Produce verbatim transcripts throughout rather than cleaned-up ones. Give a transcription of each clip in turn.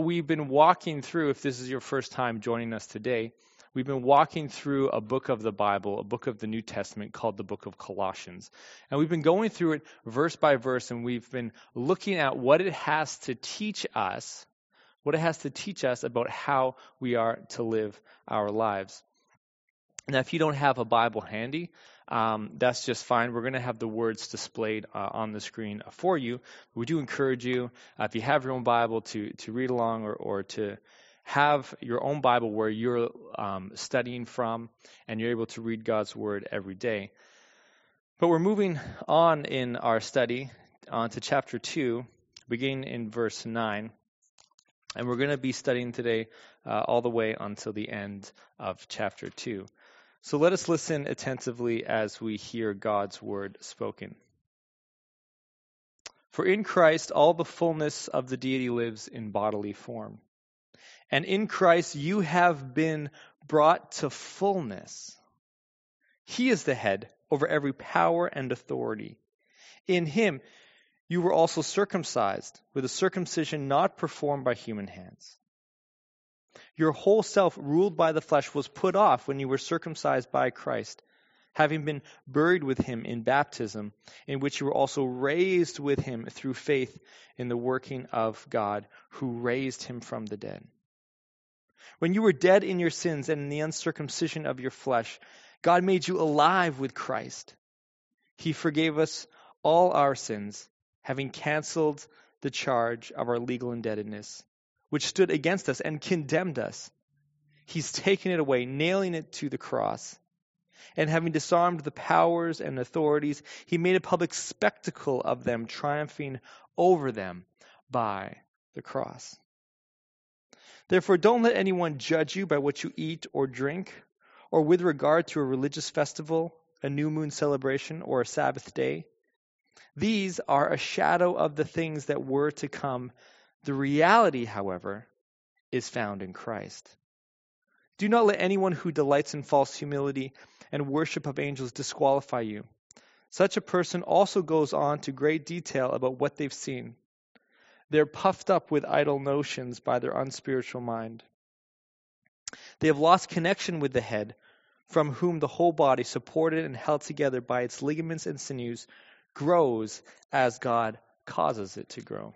We've been walking through, if this is your first time joining us today, we've been walking through a book of the Bible, a book of the New Testament called the book of Colossians. And we've been going through it verse by verse, and we've been looking at what it has to teach us, what it has to teach us about how we are to live our lives. Now, if you don't have a Bible handy, um, that's just fine. We're going to have the words displayed uh, on the screen for you. We do encourage you, uh, if you have your own Bible, to to read along or, or to have your own Bible where you're um, studying from and you're able to read God's Word every day. But we're moving on in our study on to chapter two, beginning in verse nine. And we're going to be studying today uh, all the way until the end of chapter two. So let us listen attentively as we hear God's word spoken. For in Christ all the fullness of the deity lives in bodily form. And in Christ you have been brought to fullness. He is the head over every power and authority. In him you were also circumcised with a circumcision not performed by human hands. Your whole self, ruled by the flesh, was put off when you were circumcised by Christ, having been buried with him in baptism, in which you were also raised with him through faith in the working of God, who raised him from the dead. When you were dead in your sins and in the uncircumcision of your flesh, God made you alive with Christ. He forgave us all our sins, having canceled the charge of our legal indebtedness, which stood against us and condemned us. He's taken it away, nailing it to the cross. And having disarmed the powers and authorities, he made a public spectacle of them, triumphing over them by the cross. Therefore, don't let anyone judge you by what you eat or drink, or with regard to a religious festival, a new moon celebration, or a Sabbath day. These are a shadow of the things that were to come. The reality, however, is found in Christ. Do not let anyone who delights in false humility and worship of angels disqualify you. Such a person also goes on to great detail about what they've seen. They're puffed up with idle notions by their unspiritual mind. They have lost connection with the head, from whom the whole body, supported and held together by its ligaments and sinews, grows as God causes it to grow.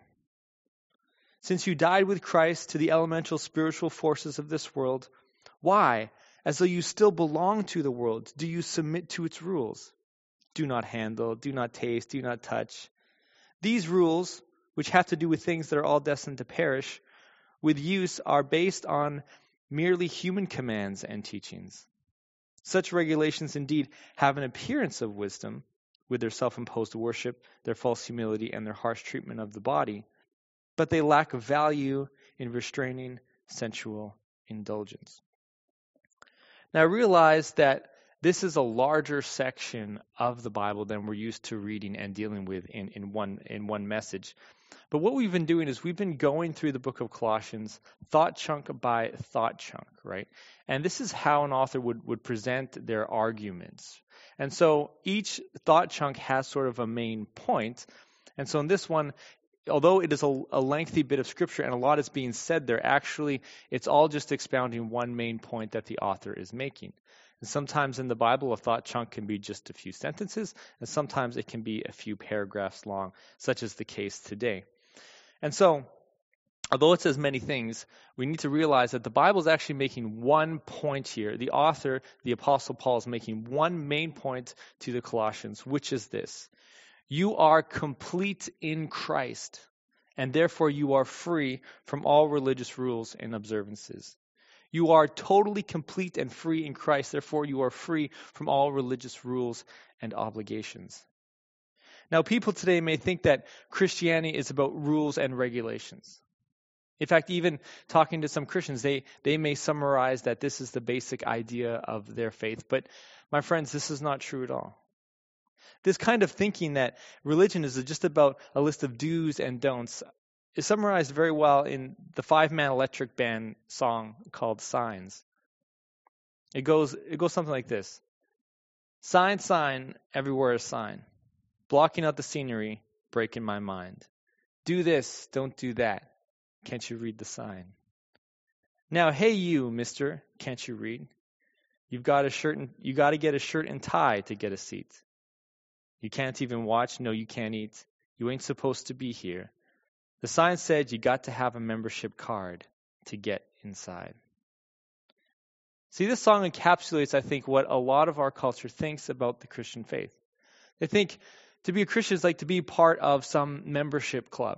Since you died with Christ to the elemental spiritual forces of this world, why, as though you still belong to the world, do you submit to its rules? Do not handle, do not taste, do not touch. These rules, which have to do with things that are all destined to perish, with use are based on merely human commands and teachings. Such regulations indeed have an appearance of wisdom, with their self-imposed worship, their false humility, and their harsh treatment of the body, but they lack value in restraining sensual indulgence. Now realize that this is a larger section of the Bible than we're used to reading and dealing with in, in one in one message. But what we've been doing is we've been going through the book of Colossians thought chunk by thought chunk, right? And this is how an author would, would present their arguments. And so each thought chunk has sort of a main point. And so in this one, although it is a, a lengthy bit of scripture and a lot is being said there, actually it's all just expounding one main point that the author is making. And sometimes in the Bible, a thought chunk can be just a few sentences, and sometimes it can be a few paragraphs long, such as the case today. And so, although it says many things, we need to realize that the Bible is actually making one point here. The author, the Apostle Paul, is making one main point to the Colossians, which is this. You are complete in Christ, and therefore you are free from all religious rules and observances. You are totally complete and free in Christ, therefore you are free from all religious rules and obligations. Now, people today may think that Christianity is about rules and regulations. In fact, even talking to some Christians, they, they may summarize that this is the basic idea of their faith. But my friends, this is not true at all. This kind of thinking that religion is just about a list of do's and don'ts is summarized very well in the Five-Man Electric Band song called Signs. It goes, it goes something like this. Sign, sign, everywhere a sign. Blocking out the scenery, breaking my mind. Do this, don't do that. Can't you read the sign? Now, hey you, mister, can't you read? You've got a shirt and you got to get a shirt and tie to get a seat. You can't even watch. No, you can't eat. You ain't supposed to be here. The sign said you got to have a membership card to get inside. See, this song encapsulates, I think, what a lot of our culture thinks about the Christian faith. They think to be a Christian is like to be part of some membership club.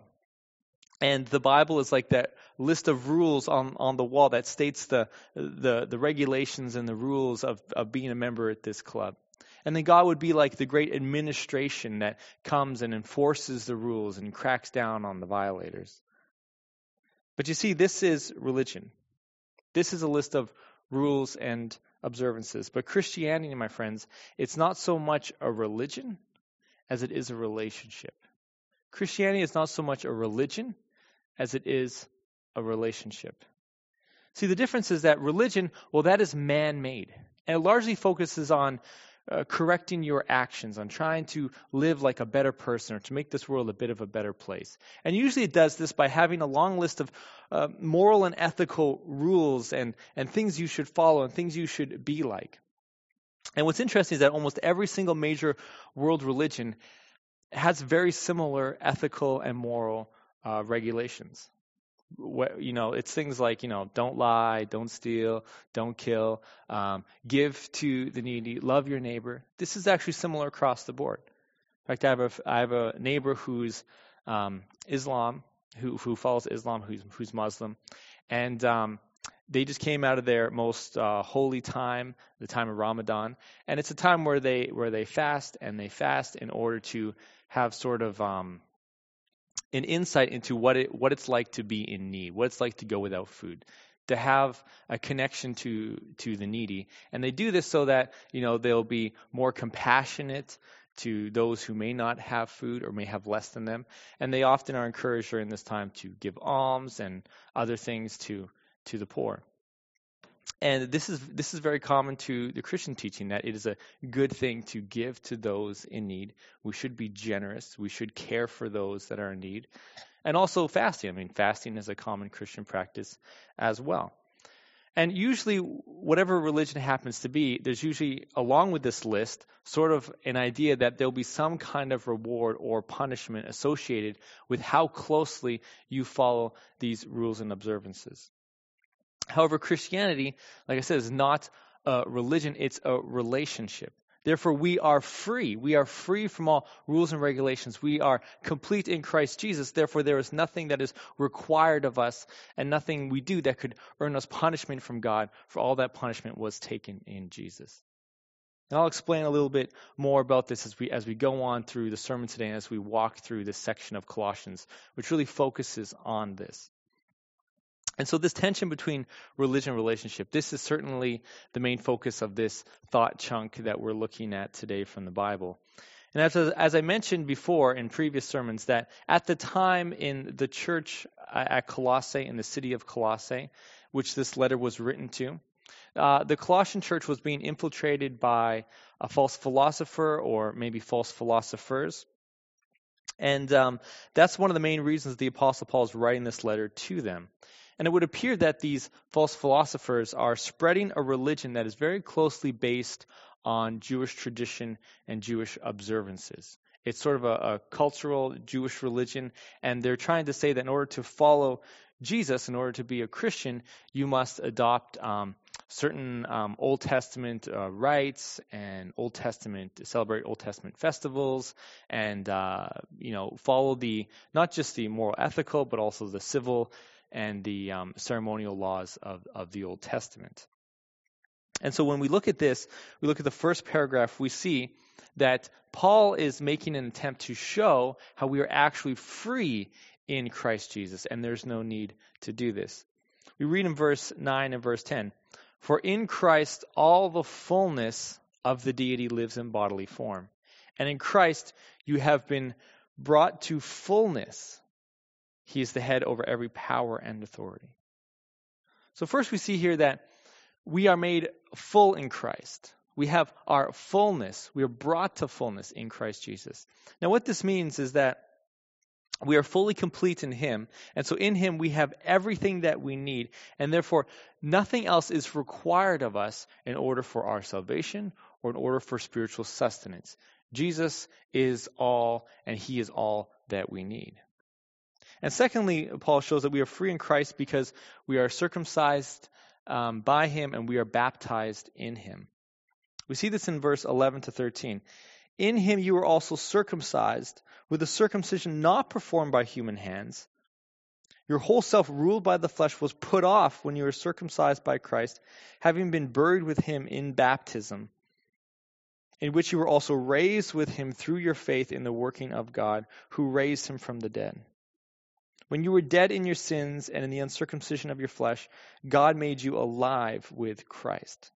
And the Bible is like that list of rules on, on the wall that states the, the, the regulations and the rules of, of being a member at this club. And then God would be like the great administration that comes and enforces the rules and cracks down on the violators. But you see, this is religion. This is a list of rules and observances. But Christianity, my friends, it's not so much a religion as it is a relationship. Christianity is not so much a religion as it is a relationship. See, the difference is that religion, well, that is man-made. And it largely focuses on uh, correcting your actions, on trying to live like a better person or to make this world a bit of a better place. And usually it does this by having a long list of uh, moral and ethical rules and, and things you should follow and things you should be like. And what's interesting is that almost every single major world religion has very similar ethical and moral uh, regulations. What, you know, it's things like, you know, don't lie, don't steal, don't kill, um, give to the needy, love your neighbor. This is actually similar across the board. In fact, I have a, I have a neighbor who's um, Islam, who who follows Islam, who's who's Muslim, and um, they just came out of their most uh, holy time, the time of Ramadan, and it's a time where they where they fast and they fast in order to have sort of um, an insight into what it what it's like to be in need, what it's like to go without food, to have a connection to to the needy, and they do this so that you know they'll be more compassionate to those who may not have food or may have less than them, and they often are encouraged during this time to give alms and other things to to the poor. And this is this is very common to the Christian teaching, that it is a good thing to give to those in need. We should be generous. We should care for those that are in need. And also fasting. I mean, fasting is a common Christian practice as well. And usually, whatever religion happens to be, there's usually, along with this list, sort of an idea that there'll be some kind of reward or punishment associated with how closely you follow these rules and observances. However, Christianity, like I said, is not a religion, it's a relationship. Therefore, we are free. We are free from all rules and regulations. We are complete in Christ Jesus. Therefore, there is nothing that is required of us and nothing we do that could earn us punishment from God, for all that punishment was taken in Jesus. And I'll explain a little bit more about this as we as we go on through the sermon today and as we walk through this section of Colossians, which really focuses on this. And so this tension between religion and relationship, this is certainly the main focus of this thought chunk that we're looking at today from the Bible. And as, as I mentioned before in previous sermons, that at the time in the church at Colossae, in the city of Colossae, which this letter was written to, uh, the Colossian church was being infiltrated by a false philosopher or maybe false philosophers. And um, that's one of the main reasons the Apostle Paul is writing this letter to them. And it would appear that these false philosophers are spreading a religion that is very closely based on Jewish tradition and Jewish observances. It's sort of a, a cultural Jewish religion, and they're trying to say that in order to follow Jesus, in order to be a Christian, you must adopt um, certain um, Old Testament uh, rites and Old Testament, celebrate Old Testament festivals, and uh, you know follow the not just the moral ethical, but also the civil and the um, ceremonial laws of, of the Old Testament. And so when we look at this, we look at the first paragraph, we see that Paul is making an attempt to show how we are actually free in Christ Jesus, and there's no need to do this. We read in verse nine and verse ten, "For in Christ all the fullness of the deity lives in bodily form, and in Christ you have been brought to fullness. He is the head over every power and authority." So first we see here that we are made full in Christ. We have our fullness. We are brought to fullness in Christ Jesus. Now what this means is that We are fully complete in him, and so in him we have everything that we need, and therefore nothing else is required of us in order for our salvation or in order for spiritual sustenance. Jesus is all, and he is all that we need. And secondly, Paul shows that we are free in Christ because we are circumcised um, by him and we are baptized in him. We see this in verse eleven to thirteen. In him you were also circumcised, with a circumcision not performed by human hands. Your whole self, ruled by the flesh, was put off when you were circumcised by Christ, having been buried with him in baptism, in which you were also raised with him through your faith in the working of God, who raised him from the dead. When you were dead in your sins and in the uncircumcision of your flesh, God made you alive with Christ.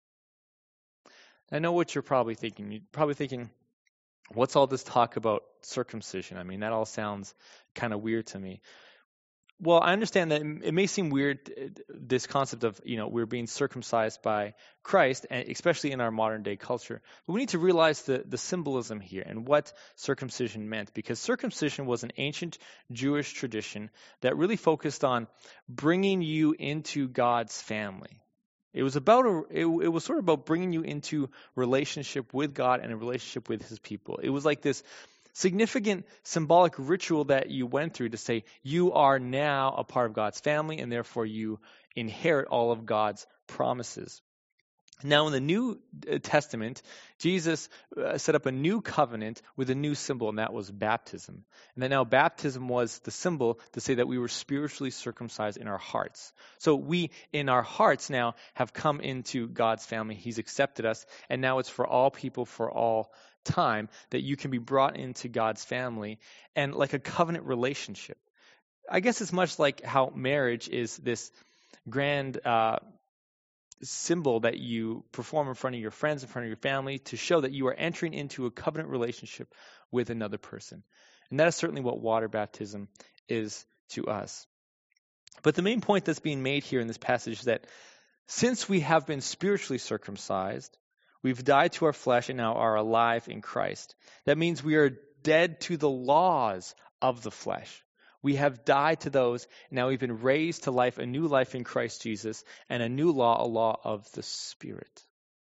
I know what you're probably thinking. You're probably thinking, what's all this talk about circumcision? I mean, that all sounds kind of weird to me. Well, I understand that it may seem weird, this concept of, you know, we're being circumcised by Christ, and especially in our modern day culture. But we need to realize the, the symbolism here and what circumcision meant, because circumcision was an ancient Jewish tradition that really focused on bringing you into God's family. It was about a, it, it was sort of about bringing you into relationship with God and a relationship with his people. It was like this significant symbolic ritual that you went through to say you are now a part of God's family and therefore you inherit all of God's promises. Now in the New Testament, Jesus set up a new covenant with a new symbol, and that was baptism. And then now baptism was the symbol to say that we were spiritually circumcised in our hearts. So we, in our hearts now, have come into God's family. He's accepted us, and now it's for all people, for all time, that you can be brought into God's family, and like a covenant relationship. I guess it's much like how marriage is this grand uh, symbol that you perform in front of your friends, in front of your family, to show that you are entering into a covenant relationship with another person. And that is certainly what water baptism is to us. But the main point that's being made here in this passage is that since we have been spiritually circumcised, we've died to our flesh and now are alive in Christ. That means we are dead to the laws of the flesh. We have died to those, and now we've been raised to life, a new life in Christ Jesus, and a new law, a law of the Spirit.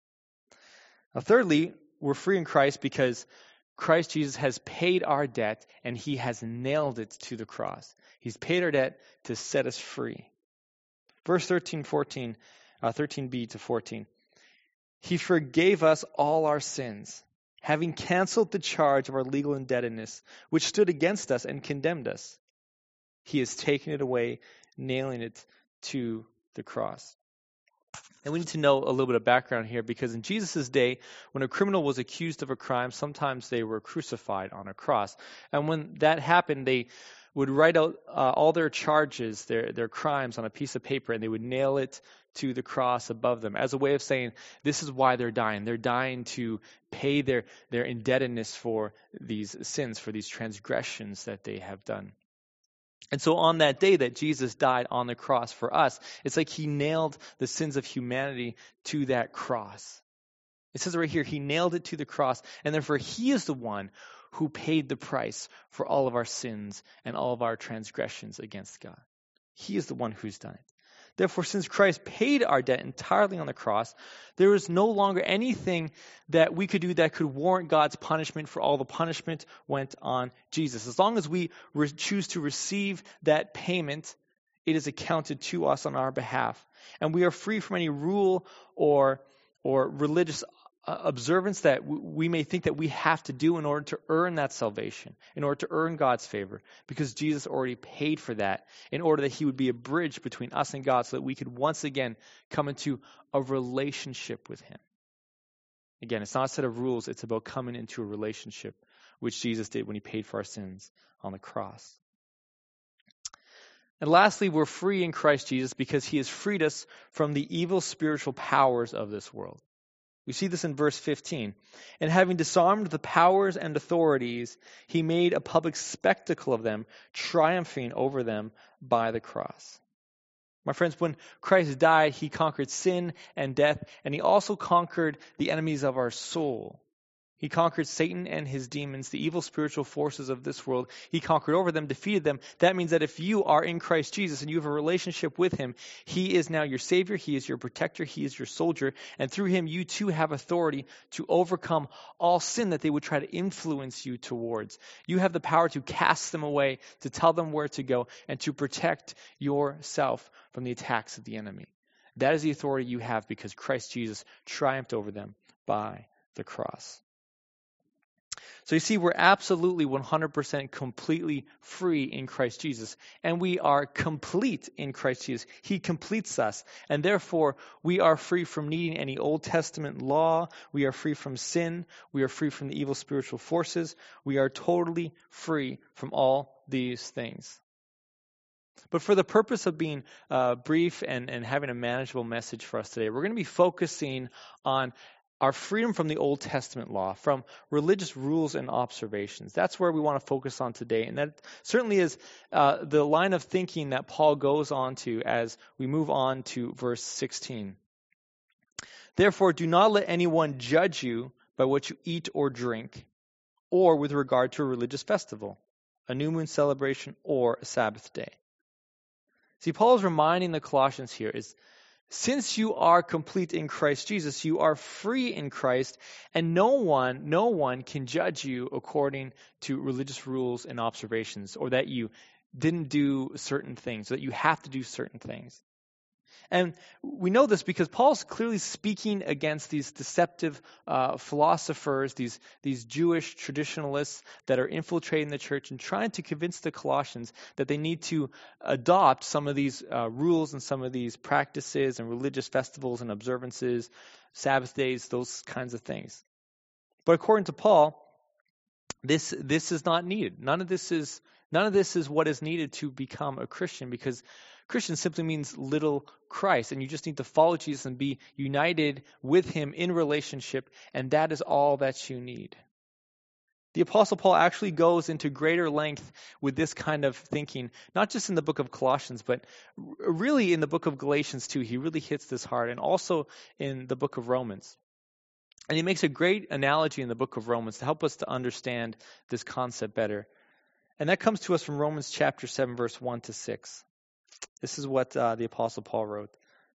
Now, thirdly, we're free in Christ because Christ Jesus has paid our debt, and he has nailed it to the cross. He's paid our debt to set us free. Verse thirteen, fourteen, uh, thirteen b to fourteen. He forgave us all our sins, having canceled the charge of our legal indebtedness, which stood against us and condemned us. He has taken it away, nailing it to the cross. And we need to know a little bit of background here, because in Jesus' day, when a criminal was accused of a crime, sometimes they were crucified on a cross. And when that happened, they would write out uh, all their charges, their, their crimes on a piece of paper, and they would nail it to the cross above them as a way of saying, this is why they're dying. They're dying to pay their, their indebtedness for these sins, for these transgressions that they have done. And so on that day that Jesus died on the cross for us, it's like he nailed the sins of humanity to that cross. It says right here, he nailed it to the cross, and therefore he is the one who paid the price for all of our sins and all of our transgressions against God. He is the one who's done it. Therefore, since Christ paid our debt entirely on the cross, there is no longer anything that we could do that could warrant God's punishment, for all the punishment went on Jesus. As long as we re- choose to receive that payment, it is accounted to us on our behalf. And we are free from any rule or, or religious uh, observance that w- we may think that we have to do in order to earn that salvation, in order to earn God's favor, because Jesus already paid for that, in order that he would be a bridge between us and God so that we could once again come into a relationship with him. Again, it's not a set of rules, it's about coming into a relationship, which Jesus did when he paid for our sins on the cross. And lastly, we're free in Christ Jesus because he has freed us from the evil spiritual powers of this world. We see this in verse fifteen. And having disarmed the powers and authorities, he made a public spectacle of them, triumphing over them by the cross. My friends, when Christ died, he conquered sin and death, and he also conquered the enemies of our soul. He conquered Satan and his demons, the evil spiritual forces of this world. He conquered over them, defeated them. That means that if you are in Christ Jesus and you have a relationship with him, he is now your Savior, he is your protector, he is your soldier, and through him you too have authority to overcome all sin that they would try to influence you towards. You have the power to cast them away, to tell them where to go, and to protect yourself from the attacks of the enemy. That is the authority you have because Christ Jesus triumphed over them by the cross. So you see, we're absolutely one hundred percent completely free in Christ Jesus. And we are complete in Christ Jesus. He completes us. And therefore, we are free from needing any Old Testament law. We are free from sin. We are free from the evil spiritual forces. We are totally free from all these things. But for the purpose of being uh, brief and, and having a manageable message for us today, we're going to be focusing on our freedom from the Old Testament law, from religious rules and observations. That's where we want to focus on today. And that certainly is uh, the line of thinking that Paul goes on to as we move on to verse sixteen. Therefore, do not let anyone judge you by what you eat or drink, or with regard to a religious festival, a new moon celebration, or a Sabbath day. See, Paul is reminding the Colossians here is, since you are complete in Christ Jesus, you are free in Christ, and no one, no one can judge you according to religious rules and observations, or that you didn't do certain things, or that you have to do certain things. And we know this because Paul's clearly speaking against these deceptive uh, philosophers, these, these Jewish traditionalists that are infiltrating the church and trying to convince the Colossians that they need to adopt some of these uh, rules and some of these practices and religious festivals and observances, Sabbath days, those kinds of things. But according to Paul, this this is not needed. None of this is none of this is what is needed to become a Christian, because Christian simply means little Christ, and you just need to follow Jesus and be united with him in relationship, and that is all that you need. The Apostle Paul actually goes into greater length with this kind of thinking, not just in the book of Colossians, but really in the book of Galatians too. He really hits this hard, and also in the book of Romans. And he makes a great analogy in the book of Romans to help us to understand this concept better. And that comes to us from Romans chapter seven, verse one to six. This is what uh, the Apostle Paul wrote.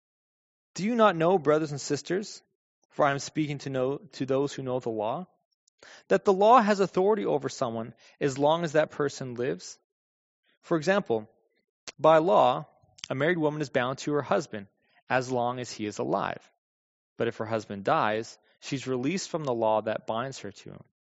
Do you not know, brothers and sisters, for I am speaking to know to those who know the law, that the law has authority over someone as long as that person lives? For example, by law, a married woman is bound to her husband as long as he is alive. But if her husband dies, she's released from the law that binds her to him.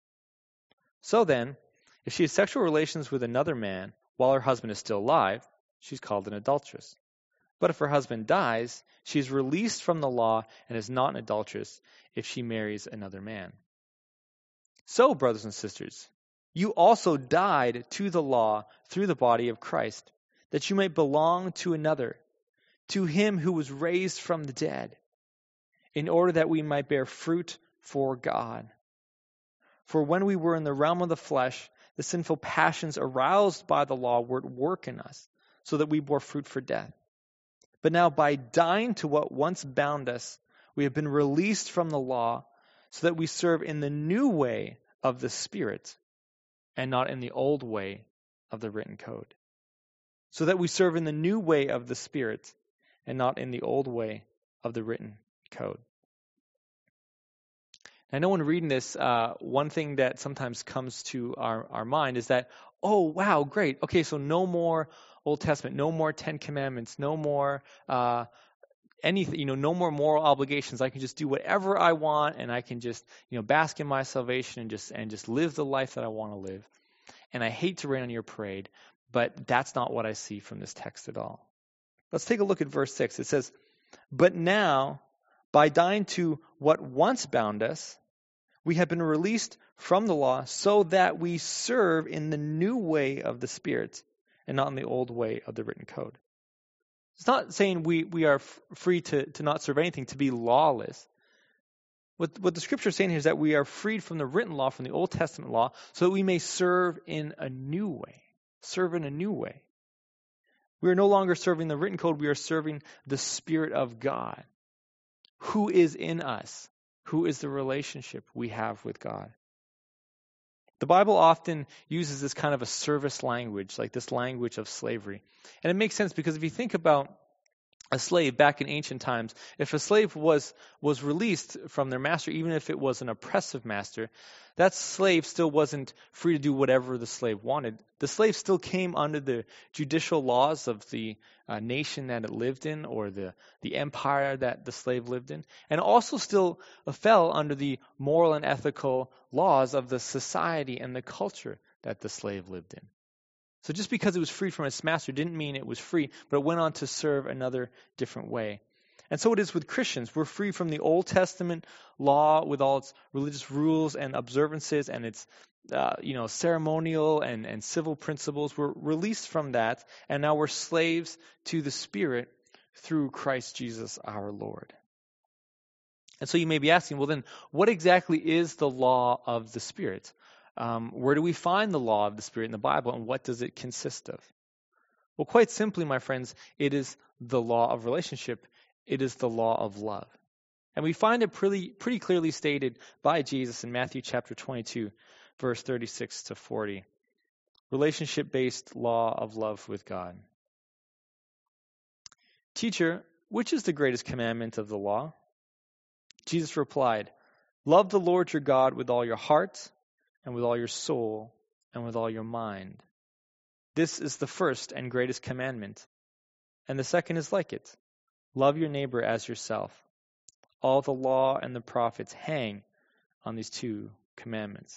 So then, if she has sexual relations with another man while her husband is still alive, she's called an adulteress. But if her husband dies, she is released from the law and is not an adulteress if she marries another man. So, brothers and sisters, you also died to the law through the body of Christ, that you might belong to another, to him who was raised from the dead, in order that we might bear fruit for God. For when we were in the realm of the flesh, the sinful passions aroused by the law were at work in us, so that we bore fruit for death. But now by dying to what once bound us, we have been released from the law, so that we serve in the new way of the Spirit, and not in the old way of the written code. So that we serve in the new way of the Spirit, and not in the old way of the written code. I know when reading this, uh, one thing that sometimes comes to our, our mind is that, oh, wow, great. Okay, so no more Old Testament, no more Ten Commandments, no more uh, anything, you know, no more moral obligations. I can just do whatever I want, and I can just, you know, bask in my salvation and just and just live the life that I want to live. And I hate to rain on your parade, but that's not what I see from this text at all. Let's take a look at verse six. It says, "But now, by dying to what once bound us, we have been released from the law so that we serve in the new way of the Spirit and not in the old way of the written code." It's not saying we, we are f- free to, to not serve anything, to be lawless. What, what the scripture is saying here is that we are freed from the written law, from the Old Testament law, so that we may serve in a new way. Serve in a new way. We are no longer serving the written code, we are serving the Spirit of God, who is in us, who is the relationship we have with God. The Bible often uses this kind of a service language, like this language of slavery. And it makes sense because if you think about a slave back in ancient times, if a slave was was released from their master, even if it was an oppressive master, that slave still wasn't free to do whatever the slave wanted. The slave still came under the judicial laws of the uh, nation that it lived in, or the, the empire that the slave lived in, and also still fell under the moral and ethical laws of the society and the culture that the slave lived in. So just because it was freed from its master didn't mean it was free, but it went on to serve another different way. And so it is with Christians. We're free from the Old Testament law with all its religious rules and observances and its uh, you know, ceremonial and, and civil principles. We're released from that, and now we're slaves to the Spirit through Christ Jesus our Lord. And so you may be asking, well then, what exactly is the law of the Spirit? Um, where do we find the law of the Spirit in the Bible, and what does it consist of? Well, quite simply, my friends, it is the law of relationship. It is the law of love. And we find it pretty, pretty clearly stated by Jesus in Matthew chapter twenty-two, verse thirty-six to forty. Relationship-based law of love with God. Teacher, which is the greatest commandment of the law? Jesus replied, love the Lord your God with all your heart, and with all your soul, and with all your mind. This is the first and greatest commandment. And the second is like it. Love your neighbor as yourself. All the law and the prophets hang on these two commandments.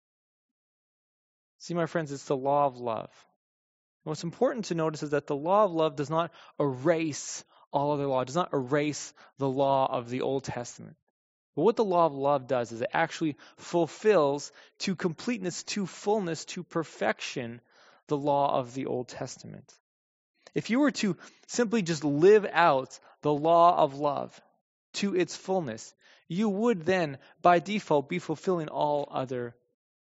See, my friends, it's the law of love. What's important to notice is that the law of love does not erase all other law. It does not erase the law of the Old Testament. But what the law of love does is it actually fulfills to completeness, to fullness, to perfection, the law of the Old Testament. If you were to simply just live out the law of love to its fullness, you would then, by default, be fulfilling all other,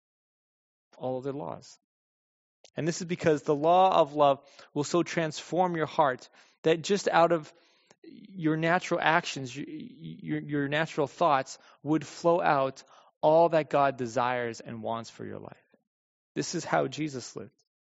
all other laws. And this is because the law of love will so transform your heart that just out of your natural actions, your, your, your natural thoughts would flow out all that God desires and wants for your life. This is how Jesus lived.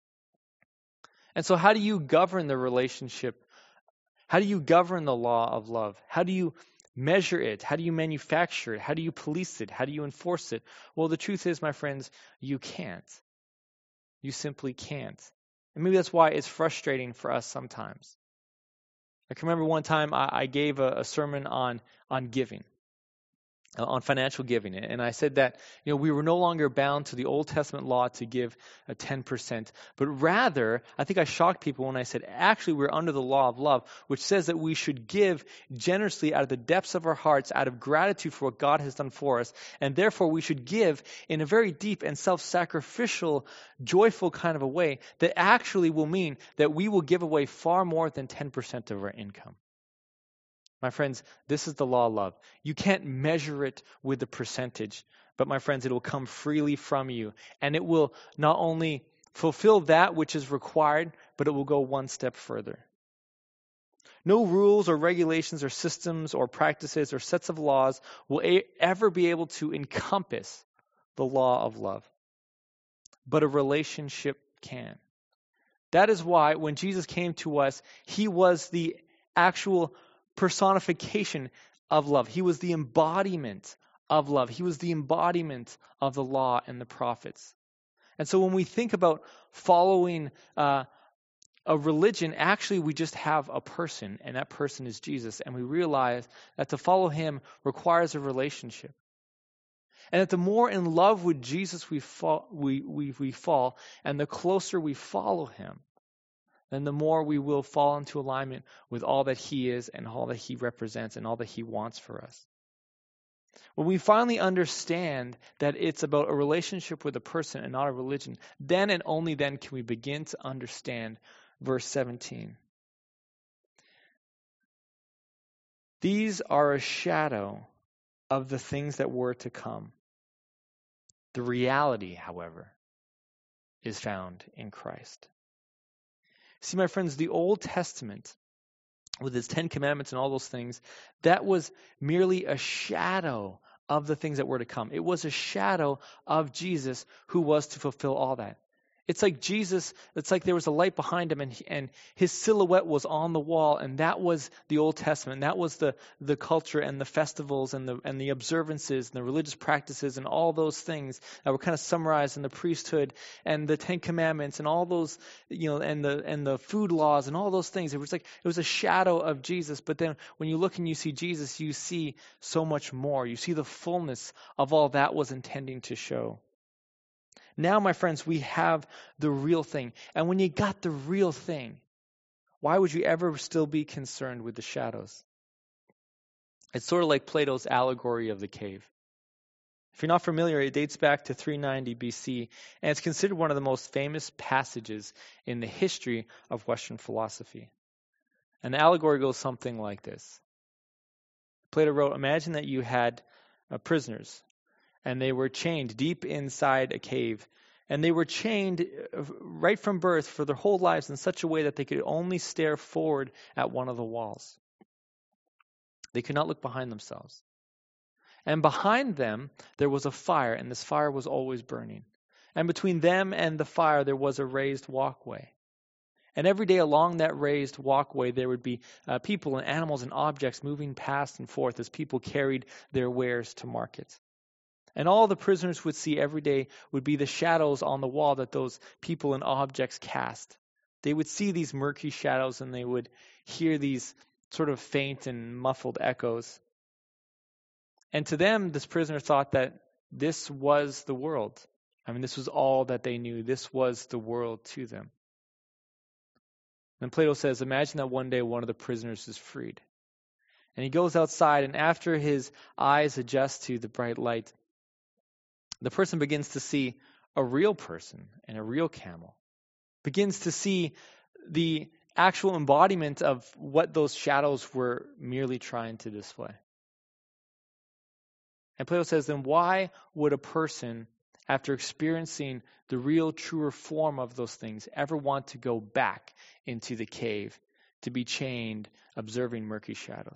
And so how do you govern the relationship? How do you govern the law of love? How do you measure it? How do you manufacture it? How do you police it? How do you enforce it? Well, the truth is, my friends, you can't. You simply can't. And maybe that's why it's frustrating for us sometimes. I can remember one time I, I gave a, a sermon on, on giving, uh, on financial giving. And I said that, you know, we were no longer bound to the Old Testament law to give a ten percent, but rather, I think I shocked people when I said, actually, we're under the law of love, which says that we should give generously out of the depths of our hearts, out of gratitude for what God has done for us. And therefore, we should give in a very deep and self-sacrificial, joyful kind of a way that actually will mean that we will give away far more than ten percent of our income. My friends, this is the law of love. You can't measure it with the percentage, but my friends, it will come freely from you. And it will not only fulfill that which is required, but it will go one step further. No rules or regulations or systems or practices or sets of laws will a- ever be able to encompass the law of love. But a relationship can. That is why when Jesus came to us, he was the actual personification of love. He was the embodiment of love. He was the embodiment of the law and the prophets. And so when we think about following uh, a religion, actually we just have a person, and that person is Jesus. And we realize that to follow him requires a relationship. And that the more in love with Jesus we fall, we, we, we fall, and the closer we follow him, then the more we will fall into alignment with all that he is and all that he represents and all that he wants for us. When we finally understand that it's about a relationship with a person and not a religion, then and only then can we begin to understand verse seventeen. These are a shadow of the things that were to come. The reality, however, is found in Christ. See, my friends, the Old Testament, with its Ten Commandments and all those things, that was merely a shadow of the things that were to come. It was a shadow of Jesus who was to fulfill all that. It's like Jesus, it's like there was a light behind him and and his silhouette was on the wall, and that was the Old Testament. That was the the culture and the festivals and the and the observances and the religious practices and all those things that were kind of summarized in the priesthood and the Ten Commandments and all those, you know, and the and the food laws and all those things. It was like it was a shadow of Jesus, but then when you look and you see Jesus, you see so much more. You see the fullness of all that was intending to show. Now, my friends, we have the real thing. And when you got the real thing, why would you ever still be concerned with the shadows? It's sort of like Plato's allegory of the cave. If you're not familiar, it dates back to three ninety B C, and it's considered one of the most famous passages in the history of Western philosophy. And the allegory goes something like this. Plato wrote, imagine that you had uh, prisoners, and they were chained deep inside a cave. And they were chained right from birth for their whole lives in such a way that they could only stare forward at one of the walls. They could not look behind themselves. And behind them, there was a fire, and this fire was always burning. And between them and the fire, there was a raised walkway. And every day along that raised walkway, there would be uh, people and animals and objects moving past and forth as people carried their wares to market. And all the prisoners would see every day would be the shadows on the wall that those people and objects cast. They would see these murky shadows and they would hear these sort of faint and muffled echoes. And to them, this prisoner thought that this was the world. I mean, this was all that they knew. This was the world to them. Then Plato says, imagine that one day one of the prisoners is freed. And he goes outside, and after his eyes adjust to the bright light, the person begins to see a real person and a real camel. Begins to see the actual embodiment of what those shadows were merely trying to display. And Plato says, then why would a person, after experiencing the real, truer form of those things, ever want to go back into the cave to be chained, observing murky shadows?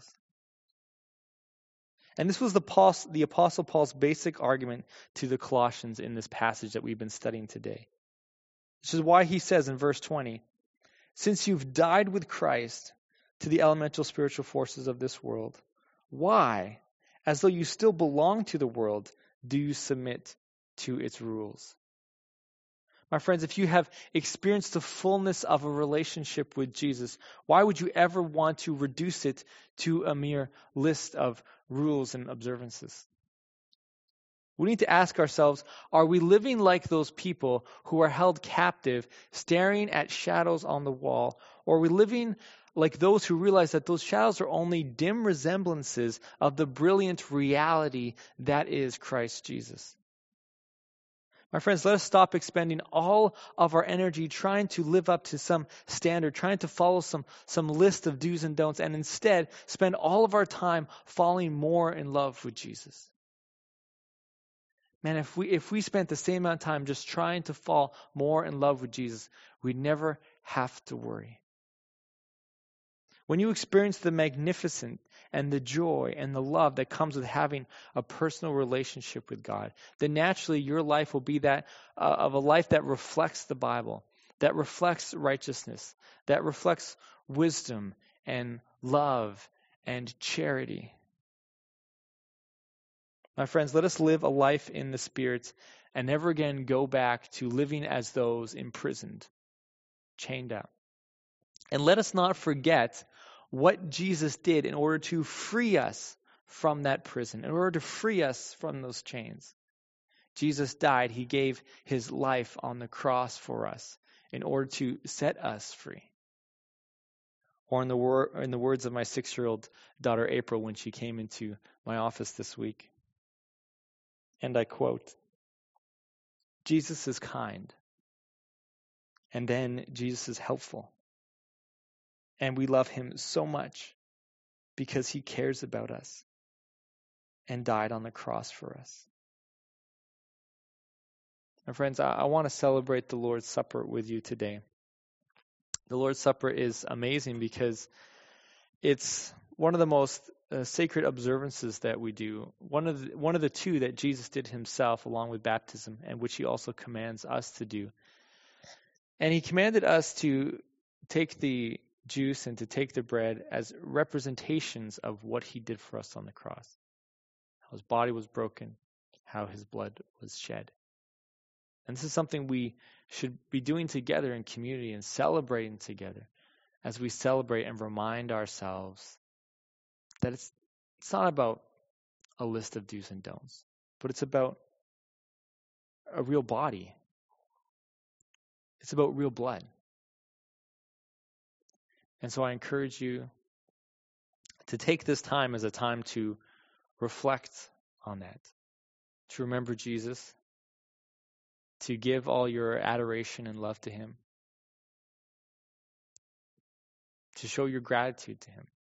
And this was the, Paul, the Apostle Paul's basic argument to the Colossians in this passage that we've been studying today. Which is why he says in verse twenty, since you've died with Christ to the elemental spiritual forces of this world, why, as though you still belong to the world, do you submit to its rules? My friends, if you have experienced the fullness of a relationship with Jesus, why would you ever want to reduce it to a mere list of rules and observances? We need to ask ourselves, are we living like those people who are held captive, staring at shadows on the wall? Or are we living like those who realize that those shadows are only dim resemblances of the brilliant reality that is Christ Jesus? My friends, let us stop expending all of our energy trying to live up to some standard, trying to follow some, some list of do's and don'ts, and instead spend all of our time falling more in love with Jesus. Man, if we if we spent the same amount of time just trying to fall more in love with Jesus, we'd never have to worry. When you experience the magnificent and the joy and the love that comes with having a personal relationship with God, then naturally your life will be that uh, of a life that reflects the Bible, that reflects righteousness, that reflects wisdom and love and charity. My friends, let us live a life in the Spirit and never again go back to living as those imprisoned, chained up. And let us not forget what Jesus did in order to free us from that prison, in order to free us from those chains. Jesus died. He gave his life on the cross for us in order to set us free. Or in the, wor- in the words of my six-year-old daughter April when she came into my office this week, and I quote, Jesus is kind, and then Jesus is helpful. And we love him so much because he cares about us and died on the cross for us. My friends, I, I want to celebrate the Lord's Supper with you today. The Lord's Supper is amazing because it's one of the most uh, sacred observances that we do, one of the, one of the two that Jesus did himself along with baptism, and which he also commands us to do. And he commanded us to take the juice and to take the bread as representations of what he did for us on the cross. How his body was broken, how his blood was shed. And this is something we should be doing together in community and celebrating together as we celebrate and remind ourselves that it's it's not about a list of do's and don'ts, but it's about a real body. It's about real blood. And so I encourage you to take this time as a time to reflect on that, to remember Jesus, to give all your adoration and love to him, to show your gratitude to him.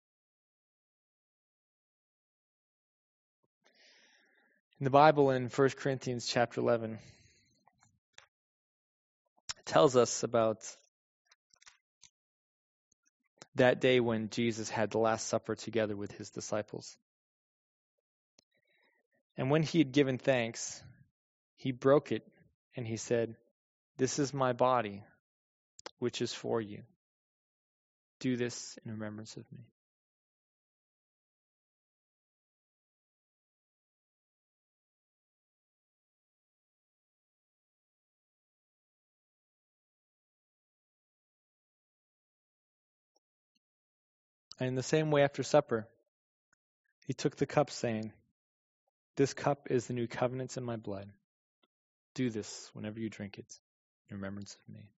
In the Bible, in First Corinthians chapter eleven, it tells us about that day when Jesus had the Last Supper together with his disciples. And when he had given thanks, he broke it and he said, "This is my body, which is for you. Do this in remembrance of me." And in the same way, after supper, he took the cup, saying, "This cup is the new covenant in my blood. Do this whenever you drink it in remembrance of me."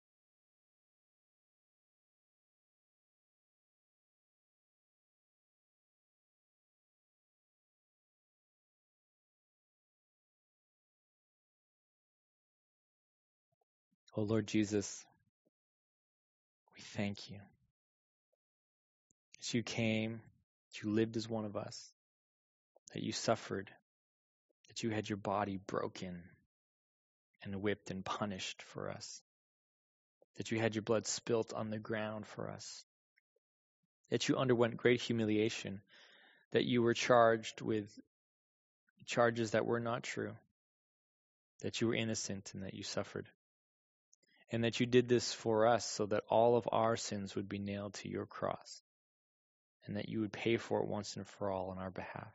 Oh Lord Jesus, we thank you that you came, that you lived as one of us, that you suffered, that you had your body broken and whipped and punished for us, that you had your blood spilt on the ground for us, that you underwent great humiliation, that you were charged with charges that were not true, that you were innocent and that you suffered, and that you did this for us so that all of our sins would be nailed to your cross, and that you would pay for it once and for all on our behalf.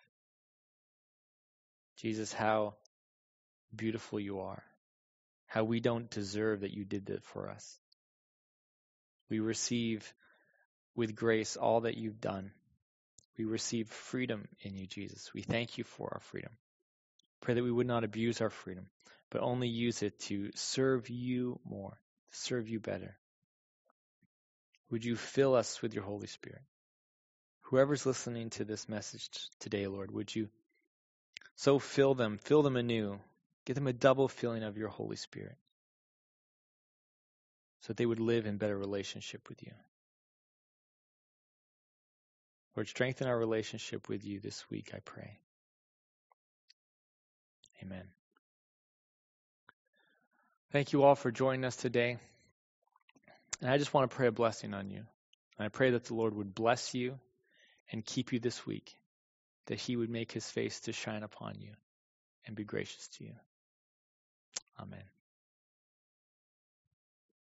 Jesus, how beautiful you are, how we don't deserve that you did that for us. We receive with grace all that you've done. We receive freedom in you, Jesus. We thank you for our freedom. Pray that we would not abuse our freedom, but only use it to serve you more, to serve you better. Would you fill us with your Holy Spirit? Whoever's listening to this message today, Lord, would you so fill them, fill them anew, give them a double filling of your Holy Spirit, so that they would live in better relationship with you. Lord, strengthen our relationship with you this week, I pray. Amen. Thank you all for joining us today. And I just want to pray a blessing on you. And I pray that the Lord would bless you and keep you this week, that he would make his face to shine upon you and be gracious to you. Amen.